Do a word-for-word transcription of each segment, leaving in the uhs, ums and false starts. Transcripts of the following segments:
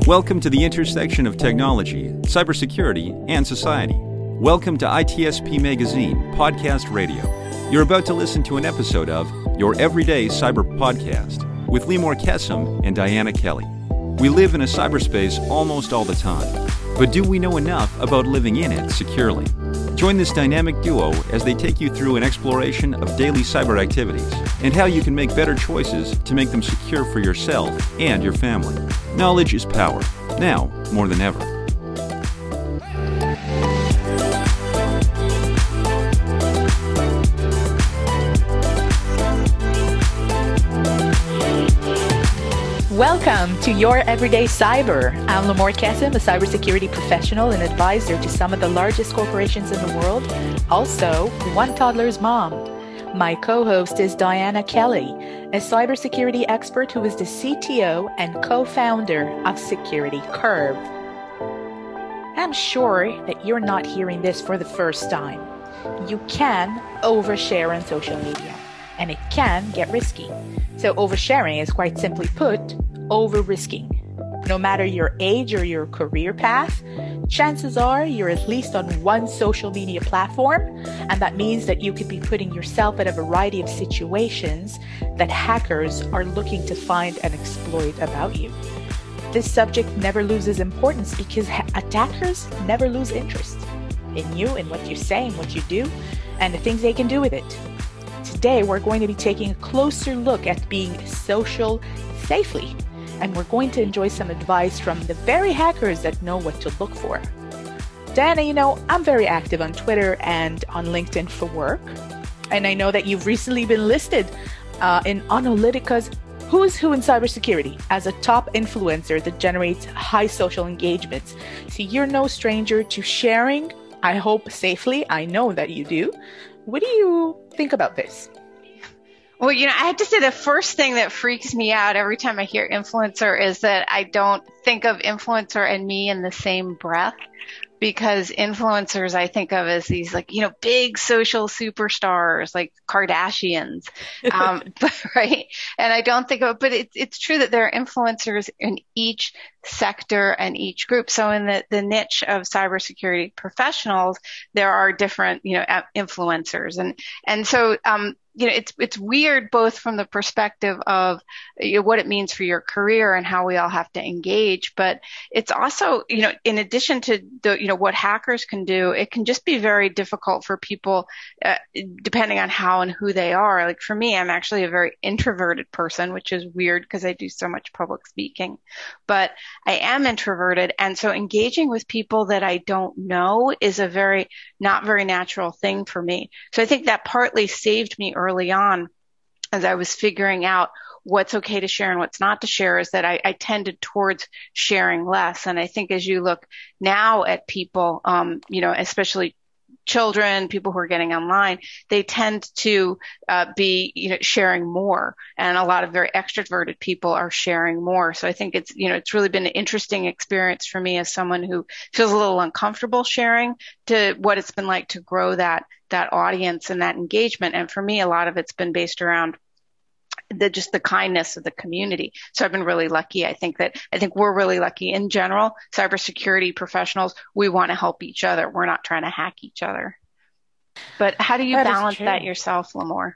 Welcome to the intersection of technology, cybersecurity, and society. Welcome to I T S P Magazine Podcast Radio. You're about to listen to an episode of Your Everyday Cyber Podcast with Limor Kesem and Diana Kelly. We live in a cyberspace almost all the time, but do we know enough about living in it securely? Join this dynamic duo as they take you through an exploration of daily cyber activities and how you can make better choices to make them secure for yourself and your family. Knowledge is power, now more than ever. Welcome to Your Everyday Cyber. I'm Limor Kesem, a cybersecurity professional and advisor to some of the largest corporations in the world, also one toddler's mom. My co-host is Diana Kelly, a cybersecurity expert who is the C T O and co-founder of Security Curve. I'm sure that you're not hearing this for the first time. You can overshare on social media, and it can get risky. So oversharing is, quite simply put, over-risking. No matter your age or your career path, chances are you're at least on one social media platform, and that means that you could be putting yourself in a variety of situations that hackers are looking to find and exploit about you. This subject never loses importance because ha- attackers never lose interest in you, in what you say, and what you do, and the things they can do with it. Today, we're going to be taking a closer look at being social safely, and we're going to enjoy some advice from the very hackers that know what to look for. Diana, you know, I'm very active on Twitter and on LinkedIn for work, and I know that you've recently been listed uh, in Analytica's Who's Who in Cybersecurity as a top influencer that generates high social engagements. So you're no stranger to sharing, I hope safely. I know that you do. What do you think about this? Well, you know, I have to say the first thing that freaks me out every time I hear influencer is that I don't think of influencer and me in the same breath, because influencers I think of as these, like, you know, big social superstars like Kardashians, um, but, right? And I don't think of, but it's it's true that there are influencers in each sector and each group. So in the, the niche of cybersecurity professionals, there are different, you know, influencers. And, and so, um, you know, it's, it's weird both from the perspective of, you know, what it means for your career and how we all have to engage. But it's also, you know, in addition to the, you know, what hackers can do, it can just be very difficult for people, uh, depending on how and who they are. Like for me, I'm actually a very introverted person, which is weird because I do so much public speaking, but I am introverted. And so engaging with people that I don't know is a very, not very natural thing for me. So I think that partly saved me early early on as I was figuring out what's okay to share and what's not to share, is that I, I tended towards sharing less. And I think as you look now at people, um, you know, especially children, people who are getting online, they tend to uh, be, you know, sharing more. And a lot of very extroverted people are sharing more. So I think it's, you know, it's really been an interesting experience for me as someone who feels a little uncomfortable sharing, to what it's been like to grow that, that audience and that engagement. And for me, a lot of it's been based around the, just the kindness of the community. So I've been really lucky. I think that, I think we're really lucky in general. Cybersecurity professionals, we want to help each other. We're not trying to hack each other. But how do you That balance that yourself, Limor?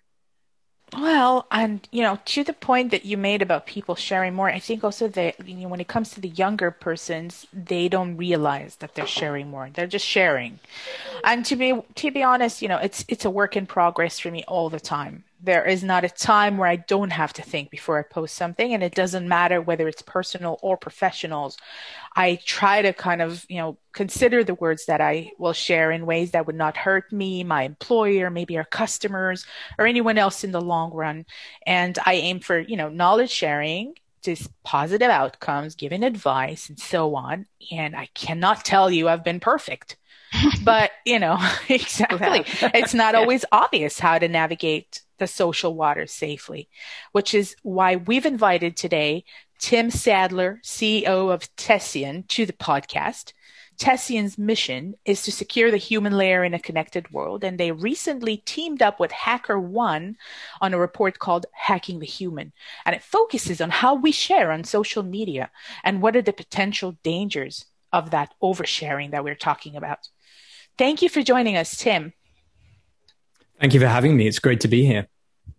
Well, and, you know, to the point that you made about people sharing more, I think also that, you know, when it comes to the younger persons, they don't realize that they're sharing more. They're just sharing. And to be, to be honest, you know, it's, it's a work in progress for me all the time. There is not a time where I don't have to think before I post something, and it doesn't matter whether it's personal or professionals. I try to kind of, you know, consider the words that I will share in ways that would not hurt me, my employer, maybe our customers, or anyone else in the long run. And I aim for, you know, knowledge sharing, just positive outcomes, giving advice, and so on. And I cannot tell you I've been perfect. But, you know, exactly. It's not always obvious how to navigate the social waters safely, which is why we've invited today Tim Sadler, C E O of Tessian, to the podcast Tessian's mission is to secure the human layer in a connected world, and they recently teamed up with HackerOne on a report called Hacking the Human, and it focuses on how we share on social media and what are the potential dangers of that oversharing that we're talking about. Thank you for joining us, Tim. Thank you for having me. It's great to be here.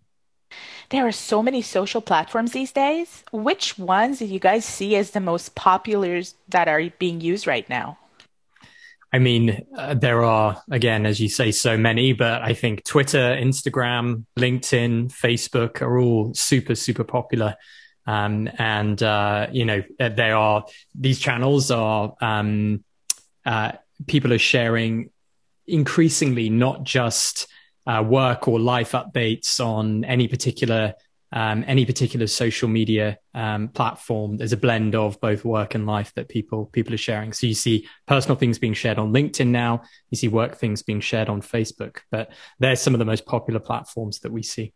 There are so many social platforms these days. Which ones do you guys see as the most popular that are being used right now? I mean, uh, there are, again, as you say, so many, but I think Twitter, Instagram, LinkedIn, Facebook are all super, super popular. Um, and, uh, you know, they are, these channels are, um, uh, people are sharing increasingly not just Uh, work or life updates on any particular um, any particular social media um, platform. There's a blend of both work and life that people people are sharing. So you see personal things being shared on LinkedIn now. You see work things being shared on Facebook. But they're some of the most popular platforms that we see.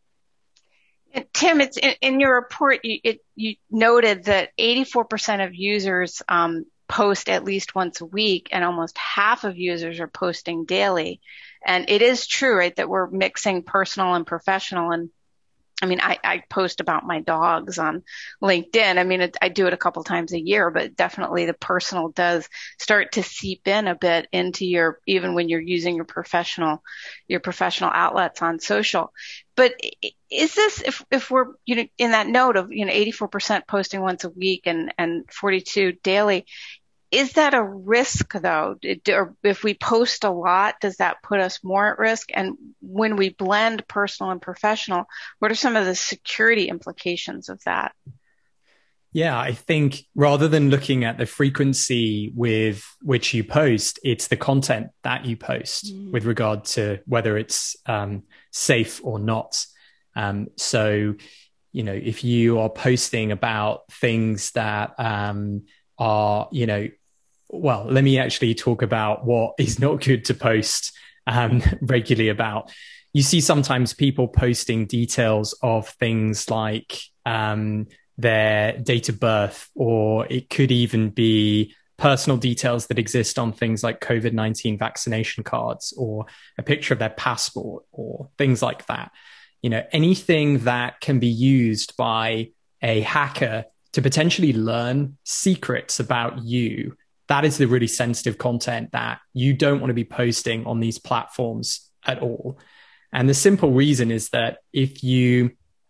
Tim, it's in, in your report, you, it, you noted that eighty-four percent of users um, post at least once a week, and almost half of users are posting daily. And it is true, right, that we're mixing personal and professional. And I mean, I, I post about my dogs on LinkedIn. I mean, it, I do it a couple times a year, but definitely the personal does start to seep in a bit into your, even when you're using your professional, your professional outlets on social. But is this, if, if we're, you know, in that note of, you know, eighty-four percent posting once a week and, and forty-two daily, is that a risk, though? It, or if we post a lot, does that put us more at risk? And when we blend personal and professional, what are some of the security implications of that? Yeah, I think rather than looking at the frequency with which you post, it's the content that you post mm. with regard to whether it's um, safe or not. Um, so, you know, if you are posting about things that um, are, you know, well, let me actually talk about what is not good to post um, regularly about. You see sometimes people posting details of things like um, their date of birth, or it could even be personal details that exist on things like COVID nineteen vaccination cards, or a picture of their passport, or things like that. You know, anything that can be used by a hacker to potentially learn secrets about you, that is the really sensitive content that you don't want to be posting on these platforms at all. And the simple reason is that if you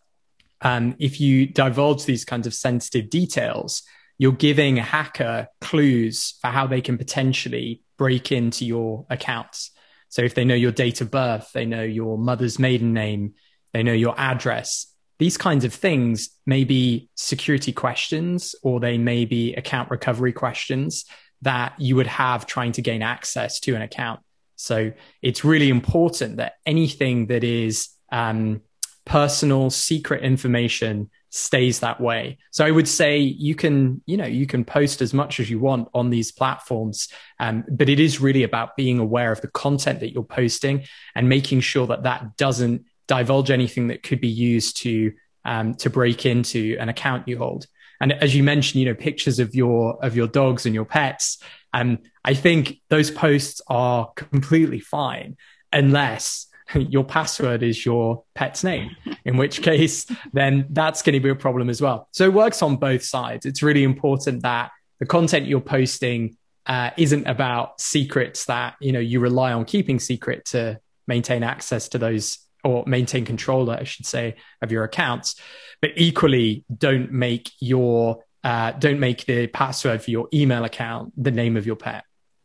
um, if you divulge these kinds of sensitive details, you're giving a hacker clues for how they can potentially break into your accounts. So if they know your date of birth, they know your mother's maiden name, they know your address. These kinds of things may be security questions, or they may be account recovery questions that you would have trying to gain access to an account. So it's really important that anything that is um, personal, secret information stays that way. So I would say you can, you know, you can post as much as you want on these platforms, um, but it is really about being aware of the content that you're posting and making sure that that doesn't divulge anything that could be used to um, to break into an account you hold. And as you mentioned, you know, pictures of your of your dogs and your pets. Um, I think those posts are completely fine unless your password is your pet's name, in which case then that's going to be a problem as well. So it works on both sides. It's really important that the content you're posting uh, isn't about secrets that, you know, you rely on keeping secret to maintain access to those, or maintain control, I should say, of your accounts. But equally, don't make your uh, don't make the password for your email account the name of your pet.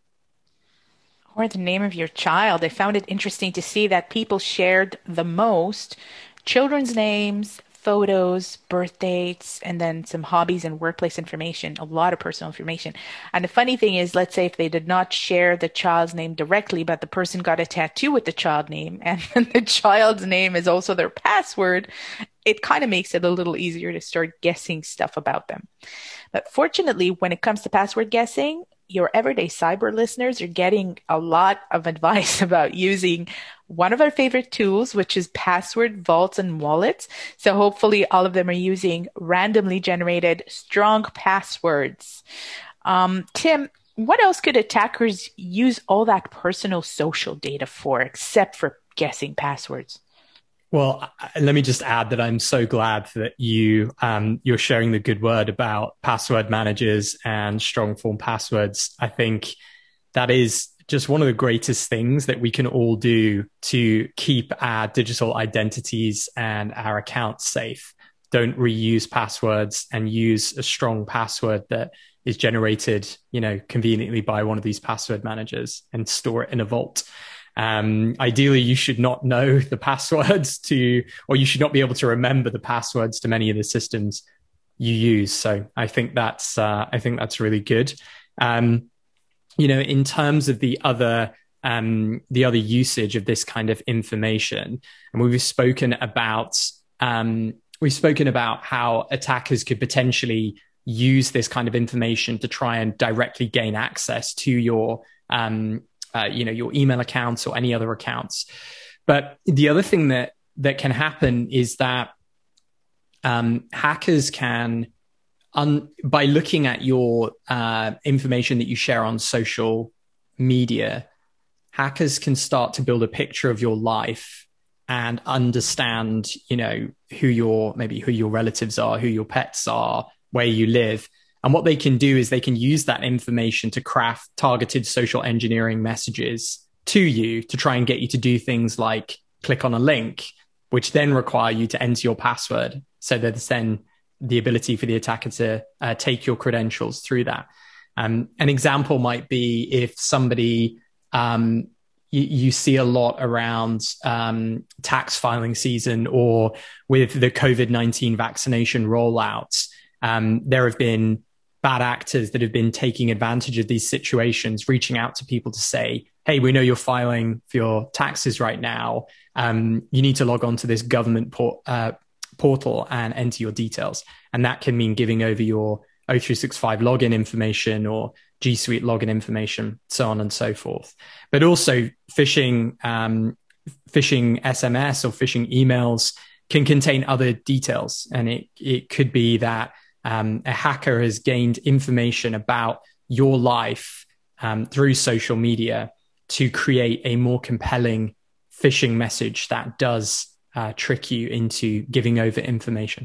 Or the name of your child. I found it interesting to see that people shared the most children's names, photos, birth dates, and then some hobbies and workplace information, a lot of personal information. And the funny thing is, let's say if they did not share the child's name directly, but the person got a tattoo with the child name, and the child's name is also their password, it kind of makes it a little easier to start guessing stuff about them. But fortunately, when it comes to password guessing, your everyday cyber listeners are getting a lot of advice about using one of our favorite tools, which is password vaults and wallets. So hopefully all of them are using randomly generated strong passwords. Um, Tim, what else could attackers use all that personal social data for, except for guessing passwords? Well, let me just add that I'm so glad that you, um, you're sharing the good word about password managers and strong form passwords. I think that is just one of the greatest things that we can all do to keep our digital identities and our accounts safe. Don't reuse passwords, and use a strong password that is generated, you know, conveniently by one of these password managers, and store it in a vault. Um, ideally, you should not know the passwords to, or you should not be able to remember the passwords to many of the systems you use. So I think that's, uh, I think that's really good. Um, you know, in terms of the other, um, the other usage of this kind of information, and we've spoken about, um, we've spoken about how attackers could potentially use this kind of information to try and directly gain access to your, um, Uh, you know, your email accounts or any other accounts. But the other thing that that can happen is that um, hackers can, un- by looking at your uh, information that you share on social media, hackers can start to build a picture of your life and understand, you know, who your maybe who your relatives are, who your pets are, where you live. And what they can do is they can use that information to craft targeted social engineering messages to you to try and get you to do things like click on a link, which then require you to enter your password. So there's then the ability for the attacker to uh, take your credentials through that. Um, an example might be if somebody, um, you, you see a lot around um, tax filing season, or with the COVID nineteen vaccination rollouts, um, there have been bad actors that have been taking advantage of these situations, reaching out to people to say, hey, we know you're filing for your taxes right now. Um, you need to log on to this government port, uh, portal and enter your details. And that can mean giving over your O three sixty-five login information or G Suite login information, so on and so forth. But also phishing, um, phishing S M S or phishing emails can contain other details. And it, it could be that Um, a hacker has gained information about your life um, through social media to create a more compelling phishing message that does uh, trick you into giving over information.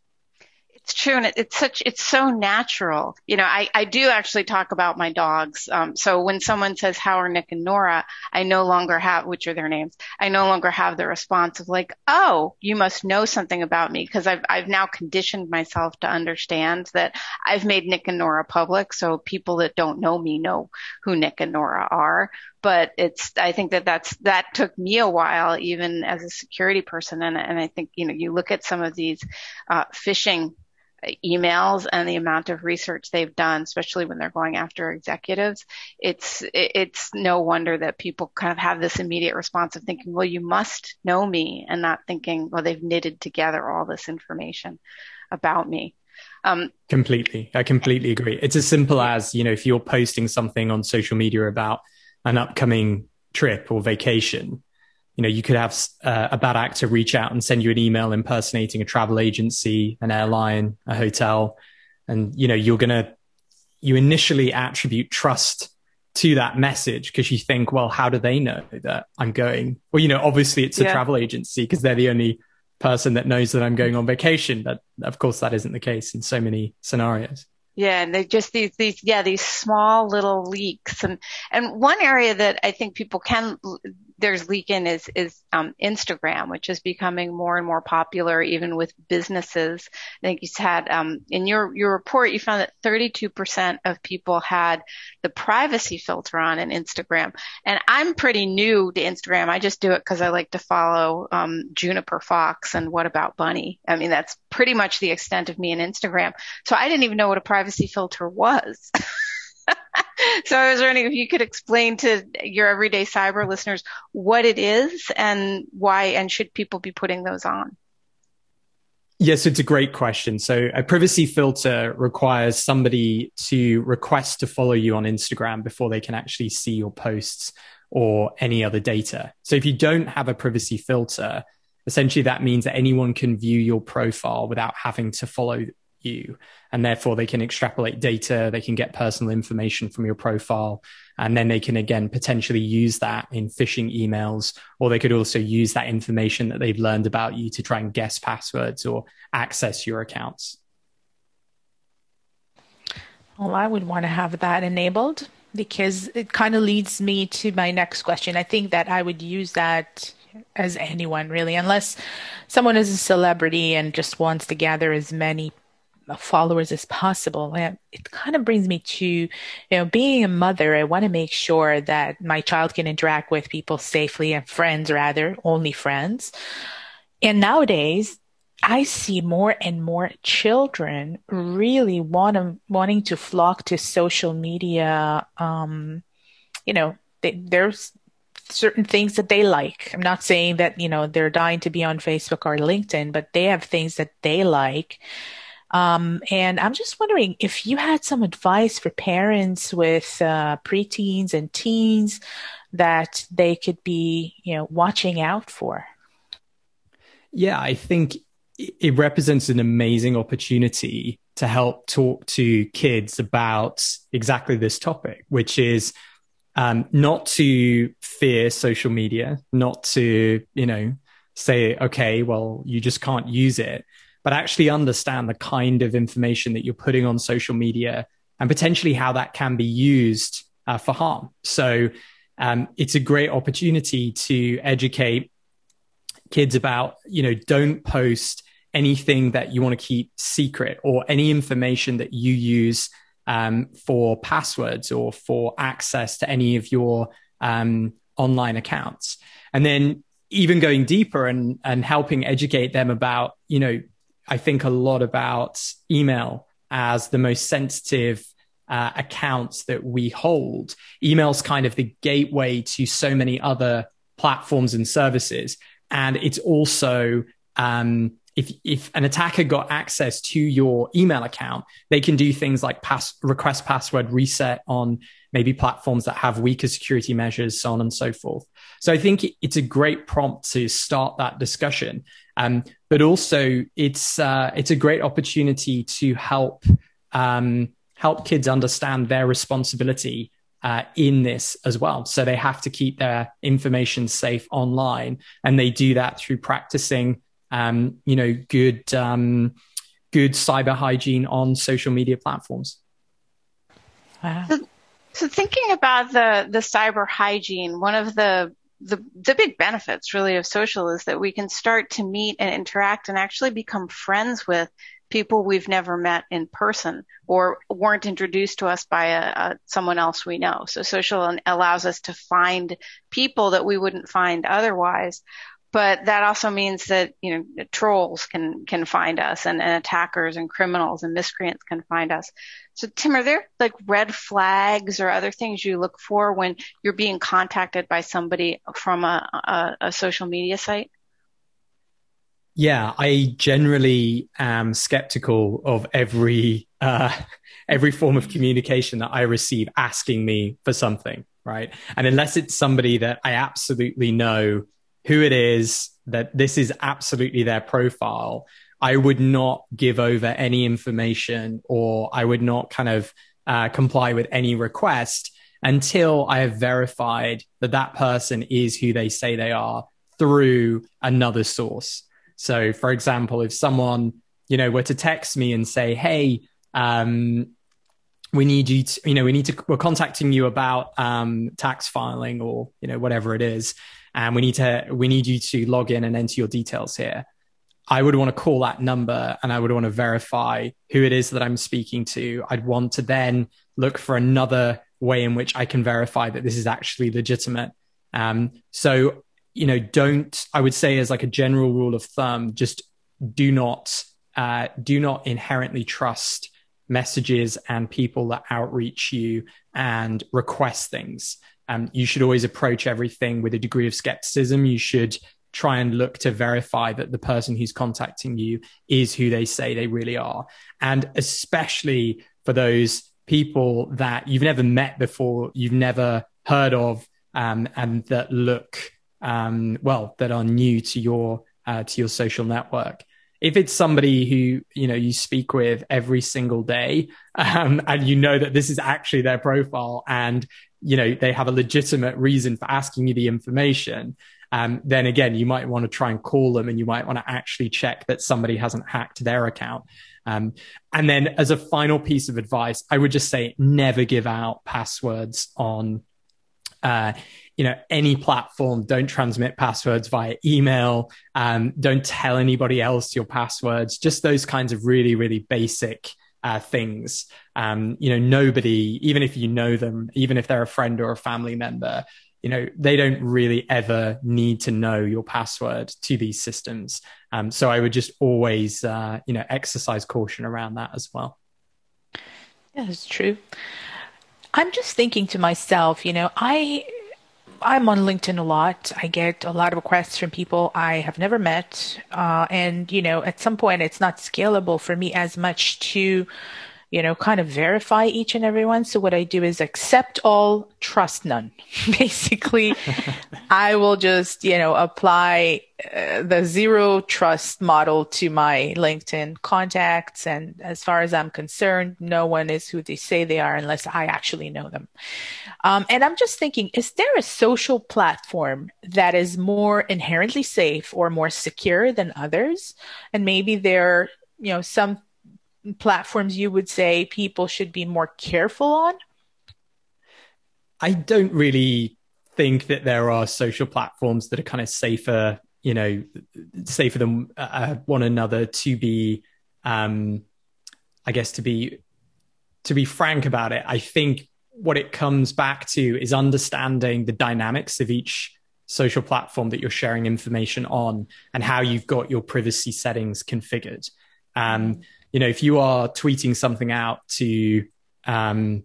It's true. And it, it's such, it's so natural. You know, I, I do actually talk about my dogs. Um, so when someone says, how are Nick and Nora? I no longer have, which are their names, I no longer have the response of like, oh, you must know something about me. Cause I've, I've now conditioned myself to understand that I've made Nick and Nora public. So people that don't know me know who Nick and Nora are. But it's, I think that that's, that took me a while, even as a security person. And, and I think, you know, you look at some of these, uh, phishing emails and the amount of research they've done, especially when they're going after executives, it's it's no wonder that people kind of have this immediate response of thinking, well, you must know me, and not thinking, well, they've knitted together all this information about me. Um, completely. I completely agree. It's as simple as, you know, if you're posting something on social media about an upcoming trip or vacation, you know, you could have uh, a bad actor reach out and send you an email impersonating a travel agency, an airline, a hotel. And, you know, you're going to, you initially attribute trust to that message because you think, well, how do they know that I'm going? Well, you know, obviously it's a yeah. travel agency because they're the only person that knows that I'm going on vacation. But of course, that isn't the case in so many scenarios. Yeah, and they just these these yeah these small little leaks, and and one area that I think people can there's leak in is is um, Instagram, which is becoming more and more popular even with businesses. I think you had um, in your your report you found that thirty-two percent of people had the privacy filter on in Instagram, and I'm pretty new to Instagram. I just do it because I like to follow um, Juniper Fox and What About Bunny. I mean, that's pretty much the extent of me in Instagram. So I didn't even know what a privacy filter was. So I was wondering if you could explain to your everyday cyber listeners what it is and why, and should people be putting those on? Yes, it's a great question. So a privacy filter requires somebody to request to follow you on Instagram before they can actually see your posts or any other data. So if you don't have a privacy filter, essentially that means that anyone can view your profile without having to follow you. And therefore they can extrapolate data, they can get personal information from your profile, and then they can again potentially use that in phishing emails, or they could also use that information that they've learned about you to try and guess passwords or access your accounts. Well, I would want to have that enabled, because it kind of leads me to my next question. I think that I would use that as anyone, really, unless someone is a celebrity and just wants to gather as many followers as possible. It kind of brings me to, you know, being a mother, I want to make sure that my child can interact with people safely, and friends, rather, only friends. And nowadays, I see more and more children really want to, wanting to flock to social media. Um, you know, they, there's certain things that they like. I'm not saying that, you know, they're dying to be on Facebook or LinkedIn, but they have things that they like. Um, and I'm just wondering if you had some advice for parents with uh, preteens and teens that they could be, you know, watching out for. Yeah, I think it represents an amazing opportunity to help talk to kids about exactly this topic, which is um, not to fear social media, not to, you know, say, okay, well, you just can't use it, but actually understand the kind of information that you're putting on social media and potentially how that can be used uh, for harm. So um, it's a great opportunity to educate kids about, you know, don't post anything that you want to keep secret, or any information that you use um, for passwords or for access to any of your um, online accounts. And then even going deeper and, and helping educate them about, you know, I think a lot about email as the most sensitive uh, accounts that we hold. Email's kind of the gateway to so many other platforms and services. And it's also, um, if if an attacker got access to your email account, they can do things like pass, request password reset on maybe platforms that have weaker security measures, so on and so forth. So I think it's a great prompt to start that discussion. Um, but also it's uh, it's a great opportunity to help um, help kids understand their responsibility Uh, in this as well. So they have to keep their information safe online, and they do that through practicing, um, you know, good, um, good cyber hygiene on social media platforms. Wow. So, so thinking about the the cyber hygiene, one of the the the big benefits really of social is that we can start to meet and interact and actually become friends with people we've never met in person or weren't introduced to us by a, a, someone else we know. So social allows us to find people that we wouldn't find otherwise. But that also means that, you know, trolls can, can find us, and, and attackers and criminals and miscreants can find us. So Tim, are there like red flags or other things you look for when you're being contacted by somebody from a, a, a social media site? Yeah, I generally am skeptical of every uh, every form of communication that I receive asking me for something, right? And unless it's somebody that I absolutely know who it is, that this is absolutely their profile, I would not give over any information, or I would not kind of uh, comply with any request until I have verified that that person is who they say they are through another source. So, for example, if someone, you know, were to text me and say, hey, um, we need you to, you know, we need to, we're contacting you about um, tax filing, or, you know, whatever it is, and we need to, we need you to log in and enter your details here. I would want to call that number, and I would want to verify who it is that I'm speaking to. I'd want to then look for another way in which I can verify that this is actually legitimate. Um, so, you know, don't, I would say as like a general rule of thumb, just do not, uh, do not inherently trust messages and people that outreach you and request things. Um, you should always approach everything with a degree of skepticism. You should try and look to verify that the person who's contacting you is who they say they really are. And especially for those people that you've never met before, you've never heard of, um, and that look, um, well, that are new to your, uh, to your social network. If it's somebody who, you know, you speak with every single day, um, and you know that this is actually their profile and, you know, they have a legitimate reason for asking you the information, um, then again, you might want to try and call them and you might want to actually check that somebody hasn't hacked their account. Um, and then as a final piece of advice, I would just say never give out passwords on Uh, you know, any platform. Don't transmit passwords via email. Um, don't tell anybody else your passwords. Just those kinds of really, really basic uh, things. Um, you know, nobody, even if you know them, even if they're a friend or a family member, you know, they don't really ever need to know your password to these systems. Um, so I would just always, uh, you know, exercise caution around that as well. Yeah, that's true. I'm just thinking to myself, you know, I, I'm on LinkedIn a lot. I get a lot of requests from people I have never met. Uh, and, you know, at some point it's not scalable for me as much to, you know, kind of verify each and every one. So what I do is accept all, trust none. Basically, I will just, you know, apply uh, the zero trust model to my LinkedIn contacts. And as far as I'm concerned, no one is who they say they are unless I actually know them. Um, and I'm just thinking, is there a social platform that is more inherently safe or more secure than others? And maybe there, you know, some platforms you would say people should be more careful on? I don't really think that there are social platforms that are kind of safer, you know, safer than uh, one another to be, um, I guess to be, to be frank about it. I think what it comes back to is understanding the dynamics of each social platform that you're sharing information on and how you've got your privacy settings configured. Um, You know, if you are tweeting something out to, um,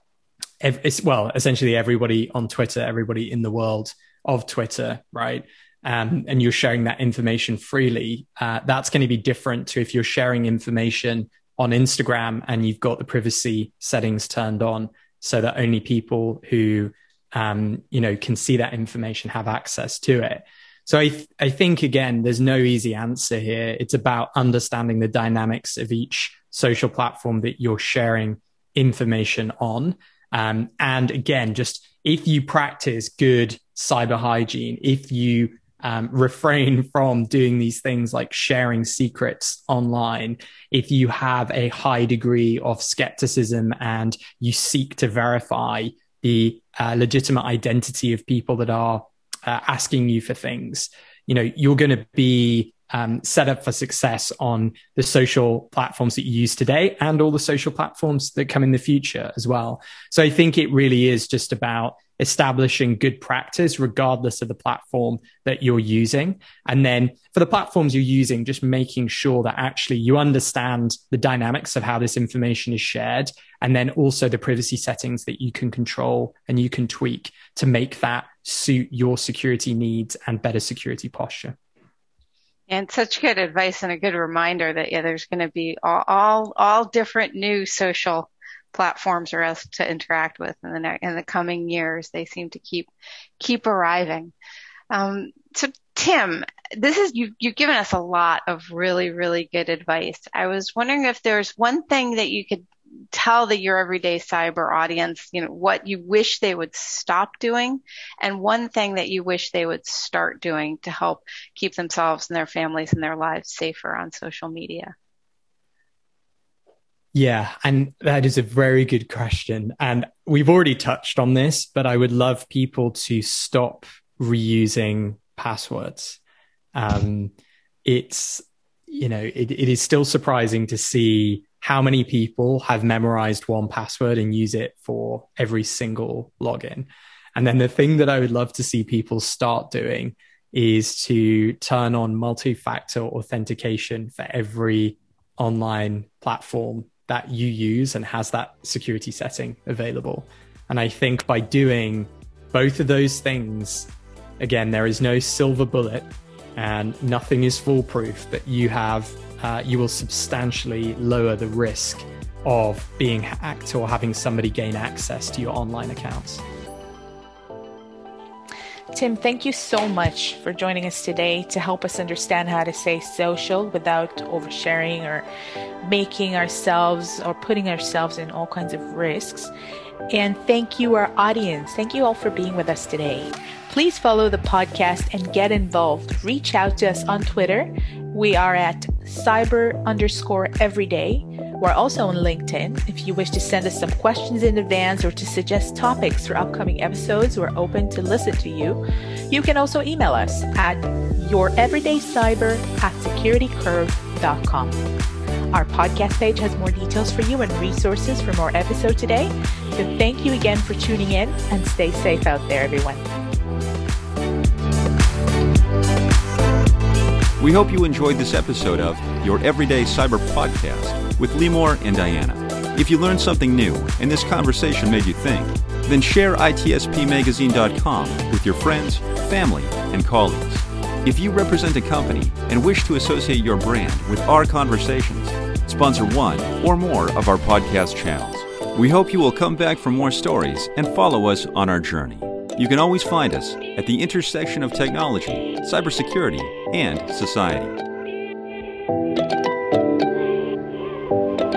ev- it's, well, essentially everybody on Twitter, everybody in the world of Twitter, right? Um, and you're sharing that information freely, uh, that's going to be different to if you're sharing information on Instagram and you've got the privacy settings turned on so that only people who, um, you know, can see that information have access to it. So I, th- I think, again, there's no easy answer here. It's about understanding the dynamics of each social platform that you're sharing information on. Um, and again, just if you practice good cyber hygiene, if you um, refrain from doing these things like sharing secrets online, if you have a high degree of skepticism and you seek to verify the uh, legitimate identity of people that are Uh, asking you for things, you know, you're going to be um, set up for success on the social platforms that you use today and all the social platforms that come in the future as well. So I think it really is just about establishing good practice regardless of the platform that you're using. And then for the platforms you're using, just making sure that actually you understand the dynamics of how this information is shared, and then also the privacy settings that you can control and you can tweak to make that suit your security needs and better security posture. And such good advice and a good reminder that, yeah, there's going to be all, all, all different new social platforms for us to interact with in the ne- in the coming years. They seem to keep keep arriving. Um, so Tim, this is you you've given us a lot of really, really good advice. I was wondering if there's one thing that you could tell the Your Everyday Cyber audience, you know, what you wish they would stop doing, and one thing that you wish they would start doing to help keep themselves and their families and their lives safer on social media. Yeah, and that is a very good question. And we've already touched on this, but I would love people to stop reusing passwords. Um, it's, you know, it, it is still surprising to see how many people have memorized one password and use it for every single login. And then the thing that I would love to see people start doing is to turn on multi-factor authentication for every online platform that you use and has that security setting available. And I think by doing both of those things, again, there is no silver bullet and nothing is foolproof, but you have Uh, you will substantially lower the risk of being hacked or having somebody gain access to your online accounts. Tim, thank you so much for joining us today to help us understand how to stay social without oversharing or making ourselves or putting ourselves in all kinds of risks. And thank you, our audience. Thank you all for being with us today. Please follow the podcast and get involved. Reach out to us on Twitter. We are at cyber underscore everyday. We're also on LinkedIn. If you wish to send us some questions in advance or to suggest topics for upcoming episodes, we're open to listen to you. You can also email us at youreverydaycyber at securitycurve dot com. Our podcast page has more details for you and resources for more episodes today. So thank you again for tuning in and stay safe out there, everyone. We hope you enjoyed this episode of Your Everyday Cyber Podcast with Limor and Diana. If you learned something new and this conversation made you think, then share I T S P magazine dot com with your friends, family, and colleagues. If you represent a company and wish to associate your brand with our conversations, sponsor one or more of our podcast channels. We hope you will come back for more stories and follow us on our journey. You can always find us at the intersection of technology, cybersecurity, and society.